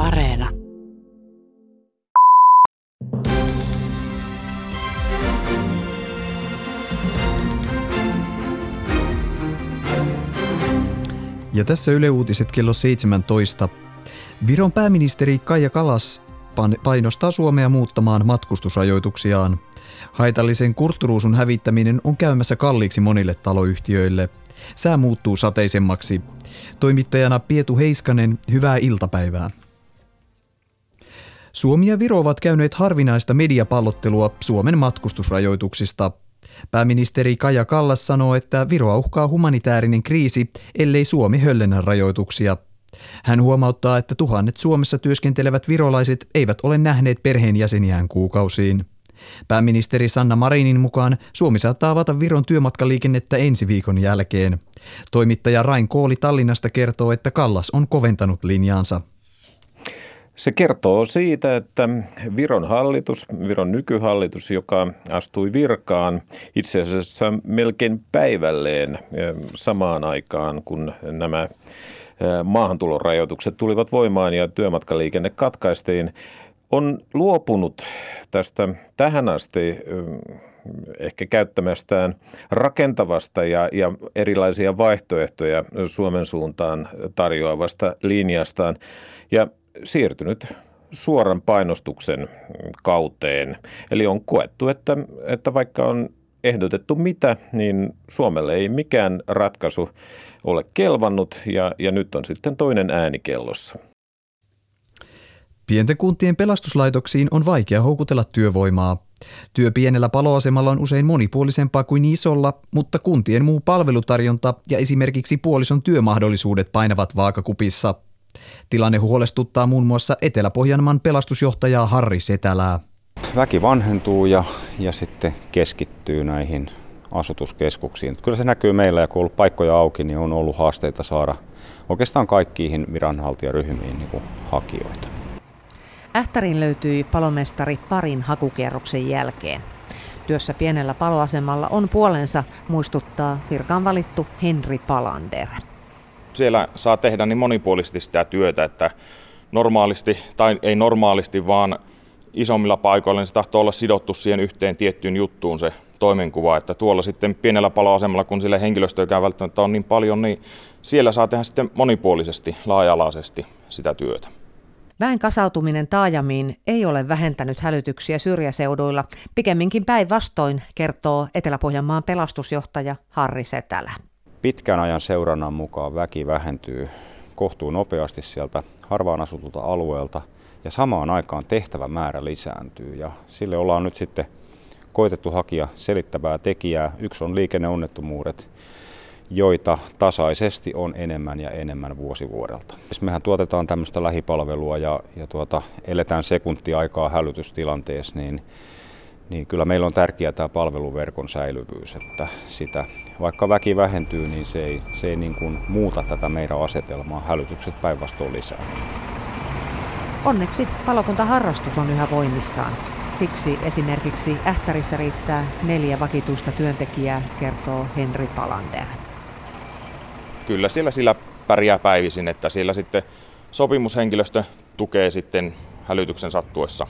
Areena. Ja tässä Yle Uutiset kello 17. Viron pääministeri Kaja Kallas painostaa Suomea muuttamaan matkustusrajoituksiaan. Haitallisen kurtturuusun hävittäminen on käymässä kalliiksi monille taloyhtiöille. Sää muuttuu sateisemmaksi. Toimittajana Pietu Heiskanen, hyvää iltapäivää. Suomi ja Viro ovat käyneet harvinaista mediapallottelua Suomen matkustusrajoituksista. Pääministeri Kaja Kallas sanoo, että Viroa uhkaa humanitäärinen kriisi, ellei Suomi höllennä rajoituksia. Hän huomauttaa, että tuhannet Suomessa työskentelevät virolaiset eivät ole nähneet perheenjäseniään kuukausiin. Pääministeri Sanna Marinin mukaan Suomi saattaa avata Viron työmatkaliikennettä ensi viikon jälkeen. Toimittaja Rain Kooli Tallinnasta kertoo, että Kallas on koventanut linjaansa. Se kertoo siitä, että Viron nykyhallitus, joka astui virkaan itse asiassa melkein päivälleen samaan aikaan, kun nämä maahantulorajoitukset tulivat voimaan ja työmatkaliikenne katkaistiin, on luopunut tästä tähän asti ehkä käyttämästään rakentavasta ja erilaisia vaihtoehtoja Suomen suuntaan tarjoavasta linjastaan ja siirtynyt suoran painostuksen kauteen. Eli on koettu, että vaikka on ehdotettu mitä, niin Suomelle ei mikään ratkaisu ole kelvannut ja nyt on sitten toinen ääni kellossa. Pienten kuntien pelastuslaitoksiin on vaikea houkutella työvoimaa. Työ pienellä paloasemalla on usein monipuolisempaa kuin isolla, mutta kuntien muu palvelutarjonta ja esimerkiksi puolison työmahdollisuudet painavat vaakakupissa. Tilanne huolestuttaa muun muassa Etelä-Pohjanmaan pelastusjohtajaa Harri Setälää. Väki vanhentuu ja sitten keskittyy näihin asutuskeskuksiin. Kyllä se näkyy meillä, ja kun on ollut paikkoja auki, niin on ollut haasteita saada oikeastaan kaikkiin viranhaltijaryhmiin hakijoita. Ähtäriin löytyi palomestari parin hakukierroksen jälkeen. Työssä pienellä paloasemalla on puolensa, muistuttaa virkaan valittu Henri Palander. Siellä saa tehdä niin monipuolisesti sitä työtä, että normaalisti, tai ei normaalisti, vaan isommilla paikoilla niin se tahtoo olla sidottu siihen yhteen tiettyyn juttuun se toimenkuva, että tuolla sitten pienellä paloasemalla, kun sille henkilöstöäkään välttämättä on niin paljon, niin siellä saa tehdä sitten monipuolisesti, laaja-alaisesti sitä työtä. Väen kasautuminen taajamiin ei ole vähentänyt hälytyksiä syrjäseuduilla, pikemminkin päinvastoin, kertoo Etelä-Pohjanmaan pelastusjohtaja Harri Setälä. Pitkän ajan seurannan mukaan väki vähentyy kohtuu nopeasti sieltä harvaan asutulta alueelta ja samaan aikaan tehtävämäärä lisääntyy ja sille ollaan nyt sitten koitettu hakea selittävää tekijää. Yksi on liikenneonnettomuudet, joita tasaisesti on enemmän ja enemmän vuosi vuodelta. Mehän tuotetaan tämmöistä lähipalvelua ja eletään sekuntiaikaa hälytystilanteessa, niin kyllä meillä on tärkeää tämä palveluverkon säilyvyys, että sitä, vaikka väki vähentyy, niin se ei niin kuin muuta tätä meidän asetelmaa. Hälytykset päinvastoin lisää. Onneksi palokuntaharrastus on yhä voimissaan. Siksi esimerkiksi Ähtärissä riittää 4 vakituista työntekijää, kertoo Henri Palander. Kyllä siellä pärjää päivisin, että siellä sitten sopimushenkilöstö tukee sitten hälytyksen sattuessa.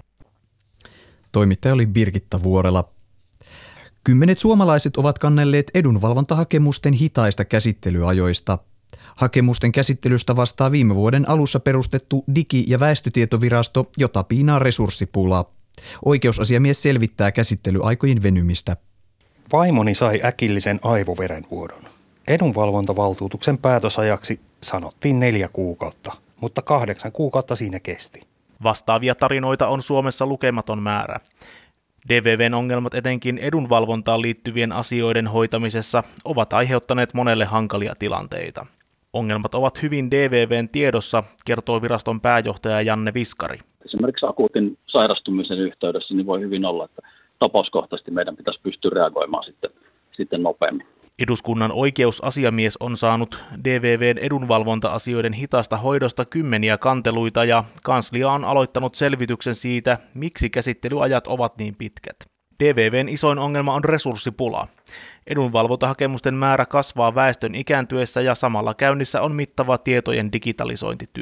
Toimittaja oli Birgitta Vuorela. Kymmenet suomalaiset ovat kannelleet edunvalvontahakemusten hitaista käsittelyajoista. Hakemusten käsittelystä vastaa viime vuoden alussa perustettu Digi- ja väestötietovirasto, jota piinaa resurssipula. Oikeusasiamies selvittää käsittelyaikojen venymistä. Vaimoni sai äkillisen aivoverenvuodon. Edunvalvontavaltuutuksen päätösajaksi sanottiin 4 kuukautta, mutta 8 kuukautta siinä kesti. Vastaavia tarinoita on Suomessa lukematon määrä. DVV:n ongelmat etenkin edunvalvontaan liittyvien asioiden hoitamisessa ovat aiheuttaneet monelle hankalia tilanteita. Ongelmat ovat hyvin DVV:n tiedossa, kertoo viraston pääjohtaja Janne Viskari. Esimerkiksi akuutin sairastumisen yhteydessä niin voi hyvin olla, että tapauskohtaisesti meidän pitäisi pystyä reagoimaan sitten nopeammin. Eduskunnan oikeusasiamies on saanut DVV:n edunvalvonta-asioiden hitaasta hoidosta kymmeniä kanteluita ja kanslia on aloittanut selvityksen siitä, miksi käsittelyajat ovat niin pitkät. DVV:n isoin ongelma on resurssipula. Edunvalvontahakemusten määrä kasvaa väestön ikääntyessä ja samalla käynnissä on mittava tietojen digitalisointityö.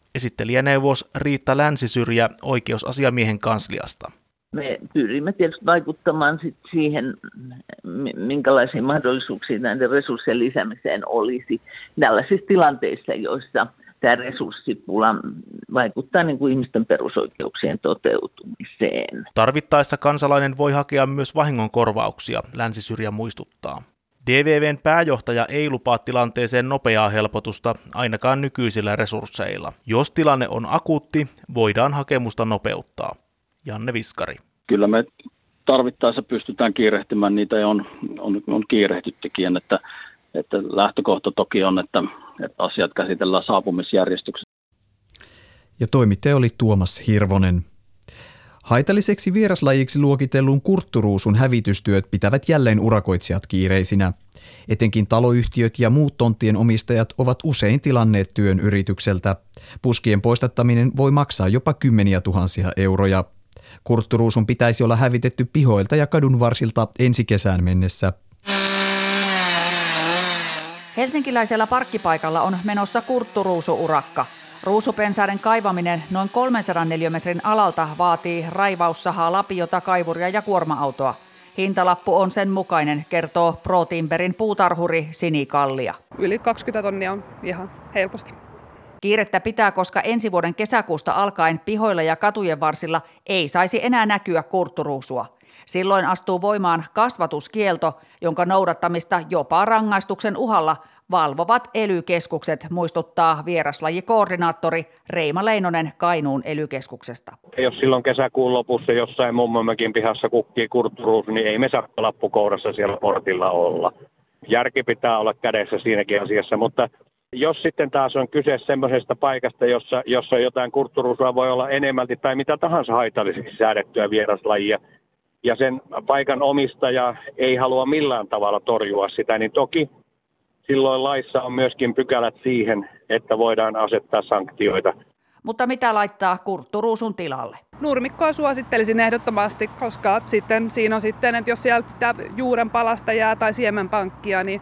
Esittelijäneuvos Riitta Länsisyrjä oikeusasiamiehen kansliasta. Me pyrimme tietysti vaikuttamaan siihen, minkälaisia mahdollisuuksia näiden resurssien lisäämiseen olisi tällaisissa tilanteissa, joissa tämä resurssipula vaikuttaa niin kuin ihmisten perusoikeuksien toteutumiseen. Tarvittaessa kansalainen voi hakea myös vahingonkorvauksia, Länsisyrjä muistuttaa. DVVn pääjohtaja ei lupaa tilanteeseen nopeaa helpotusta, ainakaan nykyisillä resursseilla. Jos tilanne on akuutti, voidaan hakemusta nopeuttaa. Janne Viskari. Kyllä me tarvittaessa pystytään kiirehtimään niitä ja on kiirehtyttykin, että lähtökohta toki on, että asiat käsitellään saapumisjärjestyksessä. Ja toimittaja oli Tuomas Hirvonen. Haitalliseksi vieraslajiksi luokitellun kurtturuusun hävitystyöt pitävät jälleen urakoitsijat kiireisinä. Etenkin taloyhtiöt ja muut tonttien omistajat ovat usein tilanneet työn yritykseltä. Puskien poistattaminen voi maksaa jopa 10 000 euroja. Kurtturuusun pitäisi olla hävitetty pihoilta ja kadunvarsilta ensi kesään mennessä. Helsinkiläisellä parkkipaikalla on menossa kurtturuusu-urakka. Ruusupensaiden kaivaminen noin 300 neliömetrin alalta vaatii raivaussahaa, lapiota, kaivuria ja kuorma-autoa. Hintalappu on sen mukainen, kertoo Pro Timberin puutarhuri Sini Kallia. Yli 20 tonnia on ihan helposti. Kiirettä pitää, koska ensi vuoden kesäkuusta alkaen pihoilla ja katujen varsilla ei saisi enää näkyä kurtturuusua. Silloin astuu voimaan kasvatuskielto, jonka noudattamista jopa rangaistuksen uhalla valvovat ely-keskukset, muistuttaa vieraslajikoordinaattori Reima Leinonen Kainuun ely-keskuksesta. Jos silloin kesäkuun lopussa jossain mummonmökin pihassa kukkii kurtturuusu, niin ei me sakkolappu kourassa siellä portilla olla. Järki pitää olla kädessä siinäkin asiassa, mutta jos sitten taas on kyse semmoisesta paikasta, jossa jotain kurtturuusua voi olla enemmälti tai mitä tahansa haitallisesti säädettyä vieraslajia, ja sen paikan omistaja ei halua millään tavalla torjua sitä, niin toki silloin laissa on myöskin pykälät siihen, että voidaan asettaa sanktioita. Mutta mitä laittaa kurtturuusun tilalle? Nurmikkoa suosittelisin ehdottomasti, koska sitten siinä on sitten, että jos sieltä sitä juuren palasta jää tai siemenpankkia, niin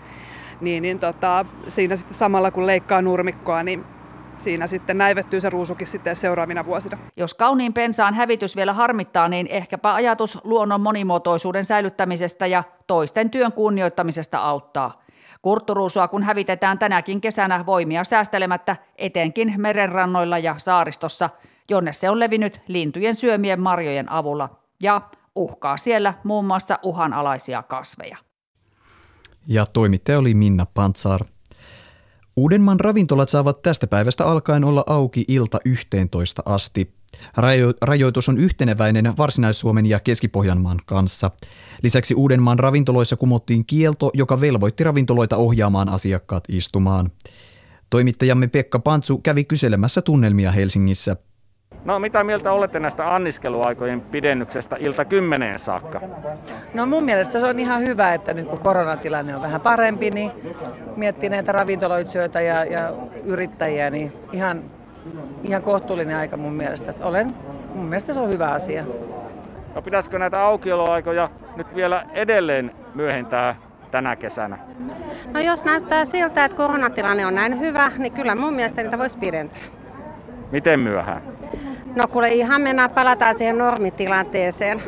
siinä sitten samalla kun leikkaa nurmikkoa, niin siinä sitten näivettyy se ruusukin sitten seuraavina vuosina. Jos kauniin pensaan hävitys vielä harmittaa, niin ehkäpä ajatus luonnon monimuotoisuuden säilyttämisestä ja toisten työn kunnioittamisesta auttaa. Kurtturuusua kun hävitetään tänäkin kesänä voimia säästelemättä, etenkin merenrannoilla ja saaristossa, jonne se on levinnyt lintujen syömien marjojen avulla ja uhkaa siellä muun muassa uhanalaisia kasveja. Ja toimittaja oli Minna Pantsar. Uudenmaan ravintolat saavat tästä päivästä alkaen olla auki ilta 11 asti. Rajoitus on yhteneväinen Varsinais-Suomen ja Keski-Pohjanmaan kanssa. Lisäksi Uudenmaan ravintoloissa kumottiin kielto, joka velvoitti ravintoloita ohjaamaan asiakkaat istumaan. Toimittajamme Pekka Pantsu kävi kyselemässä tunnelmia Helsingissä. No mitä mieltä olette näistä anniskeluaikojen pidennyksestä ilta 10 saakka? No mun mielestä se on ihan hyvä, että nyt kun koronatilanne on vähän parempi, niin miettii näitä ravintoloitsijoita ja yrittäjiä, niin ihan kohtuullinen aika mun mielestä. Mun mielestä se on hyvä asia. No pitäisikö näitä aukioloaikoja nyt vielä edelleen myöhentää tänä kesänä? No jos näyttää siltä, että koronatilanne on näin hyvä, niin kyllä mun mielestä niitä voisi pidentää. Miten myöhään? No kuule ihan palataan siihen normitilanteeseen.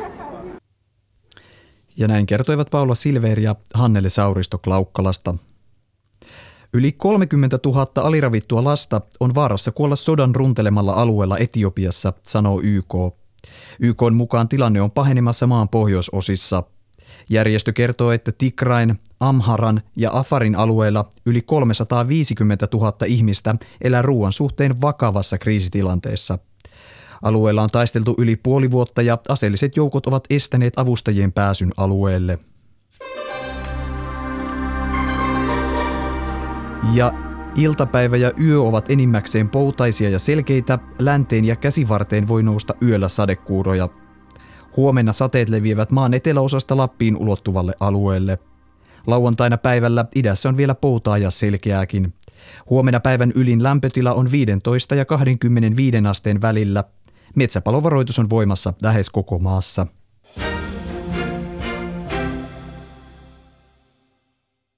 Ja näin kertoivat Paula Silver ja Hannele Sauristo Klaukkalasta. Yli 30 000 aliravittua lasta on vaarassa kuolla sodan runtelemalla alueella Etiopiassa, sanoo YK. YK:n mukaan tilanne on pahenemassa maan pohjoisosissa. Järjestö kertoo, että Tigrain, Amharan ja Afarin alueella yli 350 000 ihmistä elää ruoan suhteen vakavassa kriisitilanteessa. Alueella on taisteltu yli puoli vuotta ja aseelliset joukot ovat estäneet avustajien pääsyn alueelle. Ja iltapäivä ja yö ovat enimmäkseen poutaisia ja selkeitä, länteen ja käsivarteen voi nousta yöllä sadekuuroja. Huomenna sateet leviävät maan eteläosasta Lappiin ulottuvalle alueelle. Lauantaina päivällä idässä on vielä poutaa ja selkeääkin. Huomenna päivän ylin lämpötila on 15 ja 25 asteen välillä. Metsäpalovaroitus on voimassa lähes koko maassa.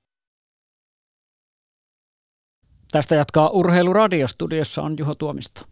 Tästä jatkaa Urheiluradiostudiossa on Juho Tuomisto.